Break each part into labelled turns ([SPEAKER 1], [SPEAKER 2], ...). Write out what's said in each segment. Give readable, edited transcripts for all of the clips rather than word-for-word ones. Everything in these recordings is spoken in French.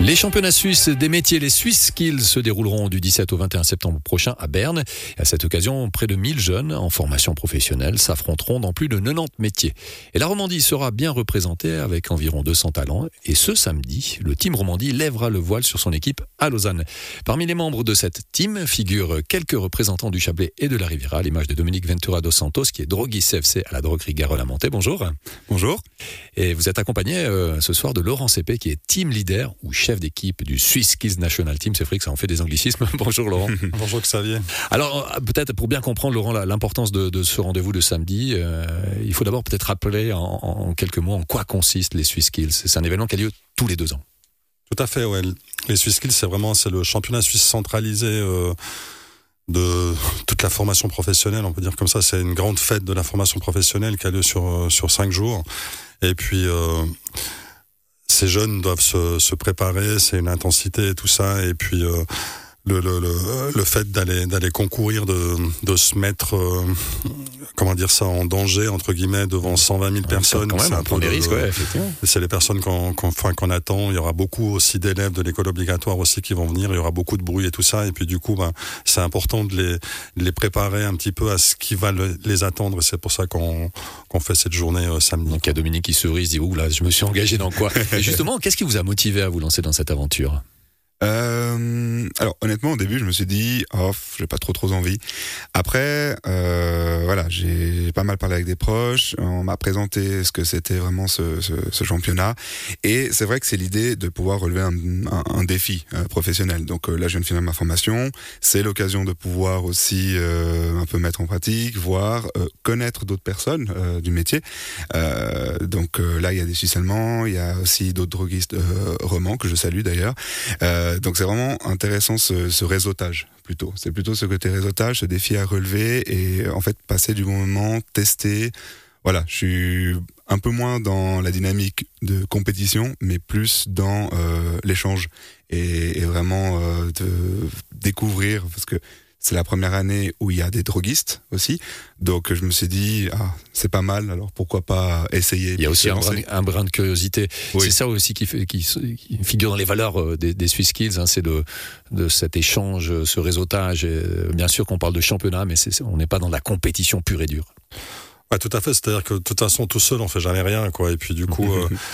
[SPEAKER 1] Les championnats suisses des métiers, les Swiss Skills, se dérouleront du 17 au 21 septembre prochain à Berne. Et à cette occasion, près de 1000 jeunes en formation professionnelle s'affronteront dans plus de 90 métiers. Et la Romandie sera bien représentée avec environ 200 talents. Et ce samedi, le Team Romandie lèvera le voile sur son équipe à Lausanne. Parmi les membres de cette team figurent quelques représentants du Chablais et de la Riviera, à l'image de Dominique Ventura dos Santos, qui est droguiste CFC à la droguerie Garol-Amantais. Bonjour.
[SPEAKER 2] Bonjour.
[SPEAKER 1] Et vous êtes accompagné ce soir de Laurent Cépé, qui est team leader ou chef d'équipe du Swiss Skills National Team. C'est vrai que ça en fait des anglicismes. Bonjour Laurent.
[SPEAKER 2] Bonjour Xavier.
[SPEAKER 1] Alors peut-être pour bien comprendre Laurent l'importance de ce rendez-vous de samedi, il faut d'abord peut-être rappeler en quelques mots en quoi consistent les Swiss Skills. C'est un événement qui a lieu tous les 2 ans.
[SPEAKER 2] Tout à fait, ouais. Les Swiss Skills, c'est le championnat suisse centralisé de toute la formation professionnelle, on peut dire comme ça. C'est une grande fête de la formation professionnelle qui a lieu sur 5 jours. Et puis ces jeunes doivent se préparer, c'est une intensité et tout ça. Et puis le fait d'aller concourir, de se mettre comment dire ça, en danger entre guillemets devant 120 000 personnes,
[SPEAKER 1] quand même,
[SPEAKER 2] c'est un
[SPEAKER 1] peu
[SPEAKER 2] peu
[SPEAKER 1] des risques, ouais, effectivement.
[SPEAKER 2] C'est les personnes qu'on attend. Il y aura beaucoup aussi d'élèves de l'école obligatoire aussi qui vont venir. Il y aura beaucoup de bruit et tout ça. Et puis du coup, c'est important de les préparer un petit peu à ce qui va les attendre. Et c'est pour ça qu'on fait cette journée samedi.
[SPEAKER 1] Donc il y a Dominique qui sourit, il se dit ouh là, je me suis engagé dans quoi? Et justement, qu'est-ce qui vous a motivé à vous lancer dans cette aventure?
[SPEAKER 3] Alors honnêtement au début je me suis dit j'ai pas trop envie. Après voilà, j'ai pas mal parlé avec des proches, on m'a présenté ce que c'était vraiment ce championnat, et c'est vrai que c'est l'idée de pouvoir relever un défi professionnel. Donc là je viens de finir ma formation, c'est l'occasion de pouvoir aussi un peu mettre en pratique, voir connaître d'autres personnes du métier. Donc là il y a des Suisses allemands, il y a aussi d'autres droguistes romans que je salue d'ailleurs. Donc c'est vraiment intéressant ce réseautage plutôt. C'est plutôt ce côté réseautage, ce défi à relever et en fait passer du bon moment, tester. Voilà, je suis un peu moins dans la dynamique de compétition, mais plus dans l'échange et vraiment de découvrir, parce que c'est la première année où il y a des droguistes aussi. Donc je me suis dit, c'est pas mal, alors pourquoi pas essayer.
[SPEAKER 1] Il y a aussi un brin de curiosité. Oui. C'est ça aussi qui figure dans les valeurs des Swiss Skills, hein, c'est de cet échange, ce réseautage. Et bien sûr qu'on parle de championnat, mais on n'est pas dans la compétition pure et dure.
[SPEAKER 2] Ouais, tout à fait. C'est-à-dire que de toute façon, tout seul, on fait jamais rien, quoi. Et puis du coup,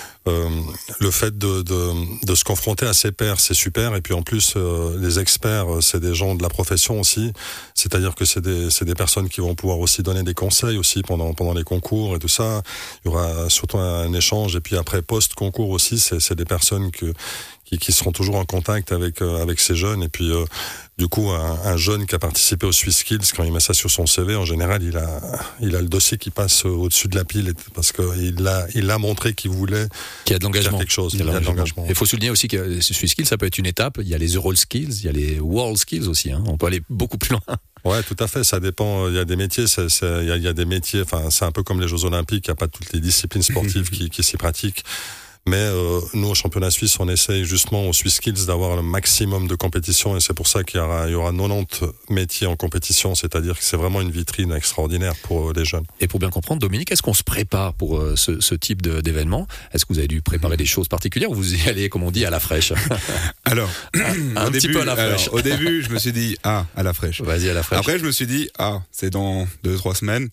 [SPEAKER 2] le fait de se confronter à ses pairs, c'est super. Et puis en plus, les experts, c'est des gens de la profession aussi. C'est-à-dire que c'est des personnes qui vont pouvoir aussi donner des conseils aussi pendant les concours et tout ça. Il y aura surtout un échange. Et puis après, post-concours aussi, c'est des personnes qui seront toujours en contact avec ces jeunes. Et puis du coup, un jeune qui a participé aux Swiss Skills, quand il met ça sur son CV, en général, il a le dossier qui passe au-dessus de la pile, parce qu'il a montré qu'il voulait
[SPEAKER 1] qu'il y a de l'engagement,
[SPEAKER 2] faire quelque chose. Il y a de l'engagement.
[SPEAKER 1] Il faut souligner aussi que les Swiss Skills, ça peut être une étape. Il y a les Euro Skills, il y a les World Skills aussi. Hein. On peut aller beaucoup plus loin.
[SPEAKER 2] Ouais, tout à fait. Ça dépend. Il y a des métiers. Il y a des métiers. Enfin, c'est un peu comme les Jeux Olympiques. Il n'y a pas toutes les disciplines sportives qui s'y pratiquent. Mais nous, au championnat suisse, on essaye justement aux Swiss Skills d'avoir le maximum de compétition, et c'est pour ça qu'il y aura 90 métiers en compétition, c'est-à-dire que c'est vraiment une vitrine extraordinaire pour les jeunes.
[SPEAKER 1] Et pour bien comprendre, Dominique, est-ce qu'on se prépare pour ce type d'événement? Est-ce que vous avez dû préparer des choses particulières ou vous y allez, comme on dit, à la fraîche?
[SPEAKER 3] Alors,
[SPEAKER 1] un petit peu à la fraîche.
[SPEAKER 3] Au début, je me suis dit, à la fraîche.
[SPEAKER 1] Vas-y, à la fraîche.
[SPEAKER 3] Après, je me suis dit, c'est dans 2-3 semaines.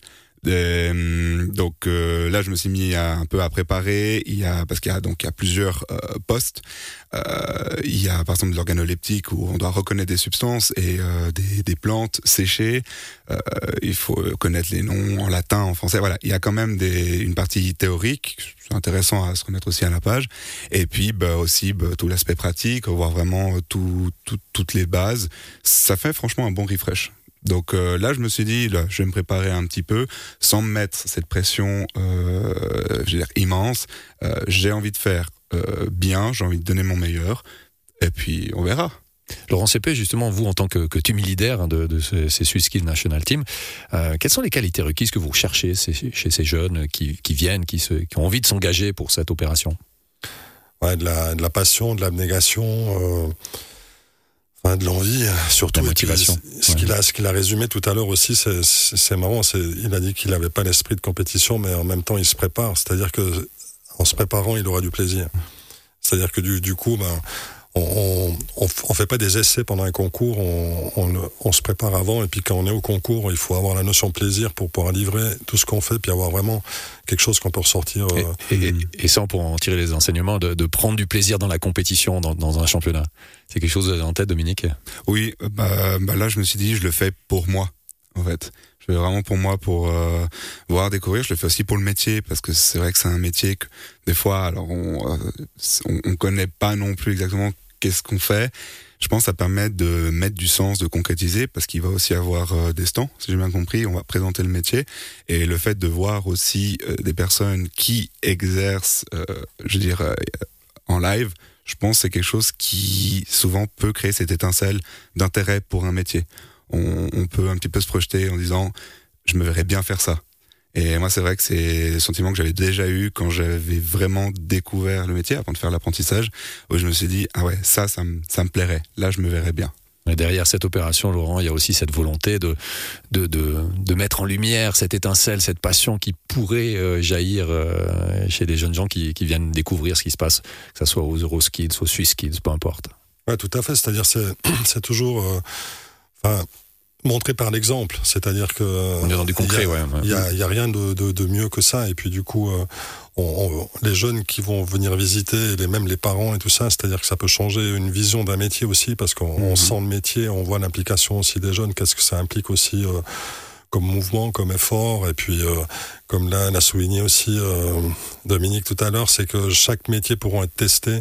[SPEAKER 3] Donc là je me suis mis un peu à préparer, parce qu'il y a plusieurs postes. Il y a par exemple de l'organoleptique où on doit reconnaître des substances et des plantes séchées. Il faut connaître les noms en latin, en français. Voilà, il y a quand même une partie théorique. C'est intéressant à se remettre aussi à la page. Et puis aussi tout l'aspect pratique, voir vraiment toutes les bases. Ça fait franchement un bon refresh. Donc là, je me suis dit, je vais me préparer un petit peu, sans me mettre cette pression, immense. J'ai envie de faire bien, j'ai envie de donner mon meilleur, et puis on verra.
[SPEAKER 1] Laurent Cépé, justement, vous en tant que team leader de ces Swiss Skills National Team, quelles sont les qualités requises que vous recherchez chez ces jeunes qui viennent, qui ont envie de s'engager pour cette opération?
[SPEAKER 2] Ouais, de la passion, de l'abnégation. De l'envie, surtout.
[SPEAKER 1] La motivation.
[SPEAKER 2] Ce qu'il a résumé tout à l'heure aussi, c'est marrant. Il a dit qu'il n'avait pas l'esprit de compétition, mais en même temps, il se prépare. C'est-à-dire que en se préparant, il aura du plaisir. C'est-à-dire que du coup, on fait pas des essais pendant un concours, on se prépare avant, et puis quand on est au concours, il faut avoir la notion de plaisir pour pouvoir livrer tout ce qu'on fait, puis avoir vraiment quelque chose qu'on peut ressortir.
[SPEAKER 1] Et ça, on pourra en tirer les enseignements, de prendre du plaisir dans la compétition, dans un championnat. C'est quelque chose en tête, Dominique?
[SPEAKER 3] Oui, là je me suis dit, je le fais pour moi, en fait. Je le fais vraiment pour moi, pour voir, découvrir. Je le fais aussi pour le métier, parce que c'est vrai que c'est un métier que des fois, alors on connaît pas non plus exactement qu'est-ce qu'on fait. Je pense que ça permet de mettre du sens, de concrétiser, parce qu'il va aussi avoir des stands, si j'ai bien compris. On va présenter le métier, et le fait de voir aussi des personnes qui exercent, en live, je pense que c'est quelque chose qui souvent peut créer cette étincelle d'intérêt pour un métier. On peut un petit peu se projeter en disant je me verrais bien faire ça. Et moi, c'est vrai que c'est le sentiment que j'avais déjà eu quand j'avais vraiment découvert le métier avant de faire l'apprentissage, où je me suis dit ah ouais, ça me plairait, là je me verrais bien.
[SPEAKER 1] Et derrière cette opération, Laurent, il y a aussi cette volonté de mettre en lumière cette étincelle, cette passion qui pourrait jaillir chez des jeunes gens qui viennent découvrir ce qui se passe, que ce soit aux Euroskills, aux Swisskills, peu importe.
[SPEAKER 2] Ouais, tout à fait. C'est-à-dire c'est toujours montrer par l'exemple. C'est-à-dire que
[SPEAKER 1] on est dans du concret,
[SPEAKER 2] il y a rien de mieux que ça. Et puis du coup, les jeunes qui vont venir visiter, même les parents et tout ça, c'est-à-dire que ça peut changer une vision d'un métier aussi, parce qu'on sent le métier, on voit l'implication aussi des jeunes, qu'est-ce que ça implique aussi comme mouvement, comme effort. Et puis comme là l'a souligné aussi Dominique tout à l'heure, c'est que chaque métier pourra être testé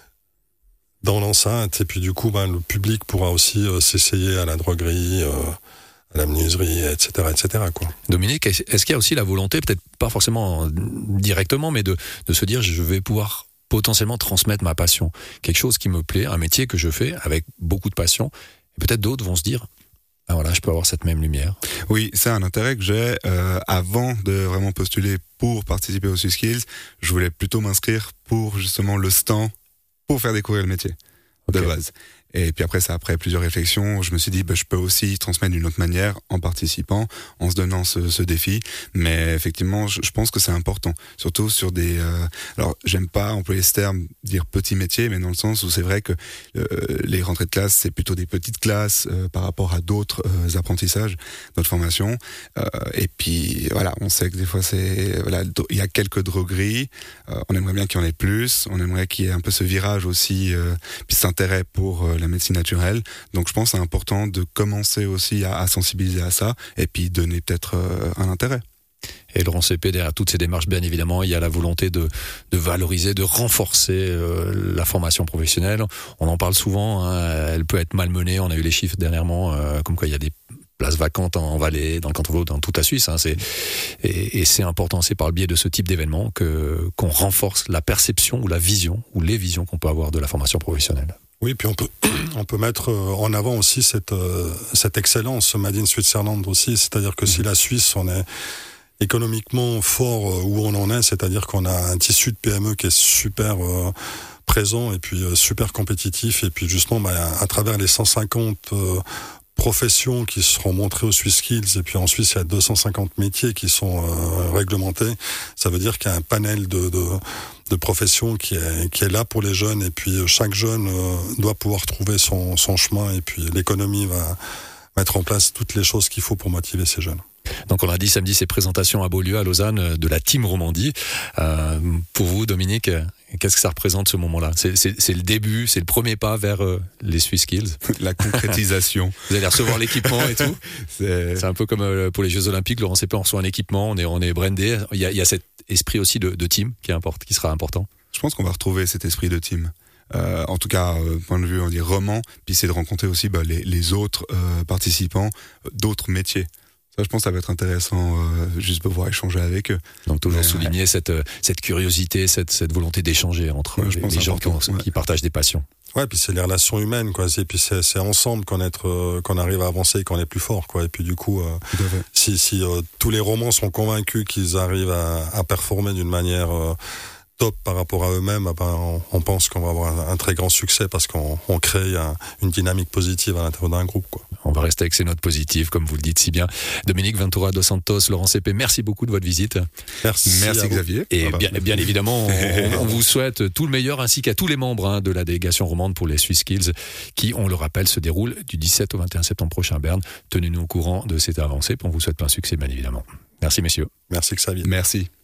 [SPEAKER 2] dans l'enceinte, et puis du coup le public pourra aussi s'essayer à la droguerie, à la menuiserie, etc. quoi.
[SPEAKER 1] Dominique, est-ce qu'il y a aussi la volonté, peut-être pas forcément directement, mais de se dire je vais pouvoir potentiellement transmettre ma passion, quelque chose qui me plaît, un métier que je fais avec beaucoup de passion, et peut-être d'autres vont se dire ah voilà, je peux avoir cette même lumière.
[SPEAKER 3] Oui, c'est un intérêt que j'ai. Avant de vraiment postuler pour participer aux Swisskills, je voulais plutôt m'inscrire pour justement le stand, pour faire découvrir le métier de base. Et puis après plusieurs réflexions, je me suis dit je peux aussi transmettre d'une autre manière en participant, en se donnant ce défi. Mais effectivement, je pense que c'est important, surtout sur des alors j'aime pas employer ce terme, dire petit métier, mais dans le sens où c'est vrai que les rentrées de classe, c'est plutôt des petites classes par rapport à d'autres apprentissages, d'autres formations. Et puis voilà, on sait que des fois il y a quelques drogueries. On aimerait bien qu'il y en ait plus. On aimerait qu'il y ait un peu ce virage aussi, puis cet intérêt pour la médecine naturelle. Donc je pense que c'est important de commencer aussi à sensibiliser à ça, et puis donner peut-être un intérêt.
[SPEAKER 1] Et Laurent CP, derrière toutes ces démarches, bien évidemment, il y a la volonté de valoriser, de renforcer la formation professionnelle. On en parle souvent, elle peut être malmenée. On a eu les chiffres dernièrement, comme quoi il y a des places vacantes en Valais, dans le canton de Vaud, dans toute la Suisse. Et c'est important, c'est par le biais de ce type d'événement qu'on renforce la perception ou la vision, ou les visions qu'on peut avoir de la formation professionnelle.
[SPEAKER 2] Oui, puis on peut mettre en avant aussi cette excellence, ce Made in Switzerland aussi. C'est-à-dire que si la Suisse, on est économiquement fort où on en est, c'est-à-dire qu'on a un tissu de PME qui est super présent et puis super compétitif, et puis justement à travers les 150 professions qui seront montrées aux Swisskills, et puis en Suisse il y a 250 métiers qui sont réglementés. Ça veut dire qu'il y a un panel de professions qui est là pour les jeunes, et puis chaque jeune doit pouvoir trouver son chemin, et puis l'économie va mettre en place toutes les choses qu'il faut pour motiver ces jeunes.
[SPEAKER 1] Donc on l'a dit, samedi, c'est présentation à Beaulieu, à Lausanne, de la Team Romandie. Pour vous, Dominique, qu'est-ce que ça représente ce moment-là ? C'est le début, c'est le premier pas vers les Swisskills.
[SPEAKER 3] La concrétisation.
[SPEAKER 1] Vous allez recevoir l'équipement et tout. C'est un peu comme pour les Jeux Olympiques, Laurent CP, on reçoit un équipement, on est brandé. Il y a cet esprit aussi de team qui sera important.
[SPEAKER 3] Je pense qu'on va retrouver cet esprit de team. En tout cas, point de vue, on dit roman, puis c'est de rencontrer aussi les autres participants d'autres métiers. Ça, je pense que ça va être intéressant juste de pouvoir échanger avec eux.
[SPEAKER 1] Donc toujours souligner cette curiosité, cette volonté d'échanger entre les gens qui partagent des passions.
[SPEAKER 2] Ouais, puis c'est les relations humaines, quoi. Et puis c'est ensemble qu'on arrive à avancer et qu'on est plus fort, quoi. Et puis du coup, si tous les romans sont convaincus qu'ils arrivent à performer d'une manière top par rapport à eux-mêmes, on pense qu'on va avoir un très grand succès, parce qu'on crée une dynamique positive à l'intérieur d'un groupe, quoi.
[SPEAKER 1] On va rester avec ces notes positives, comme vous le dites si bien. Dominique Ventura dos Santos, Laurent Cépé, merci beaucoup de votre visite.
[SPEAKER 2] Merci
[SPEAKER 3] Xavier.
[SPEAKER 1] Et bien évidemment, on vous souhaite tout le meilleur, ainsi qu'à tous les membres de la délégation romande pour les SwissSkills, qui, on le rappelle, se déroule du 17 au 21 septembre prochain à Berne. Tenez-nous au courant de cette avancée, puis on vous souhaite plein succès, bien évidemment. Merci, messieurs.
[SPEAKER 2] Merci, Xavier.
[SPEAKER 3] Merci.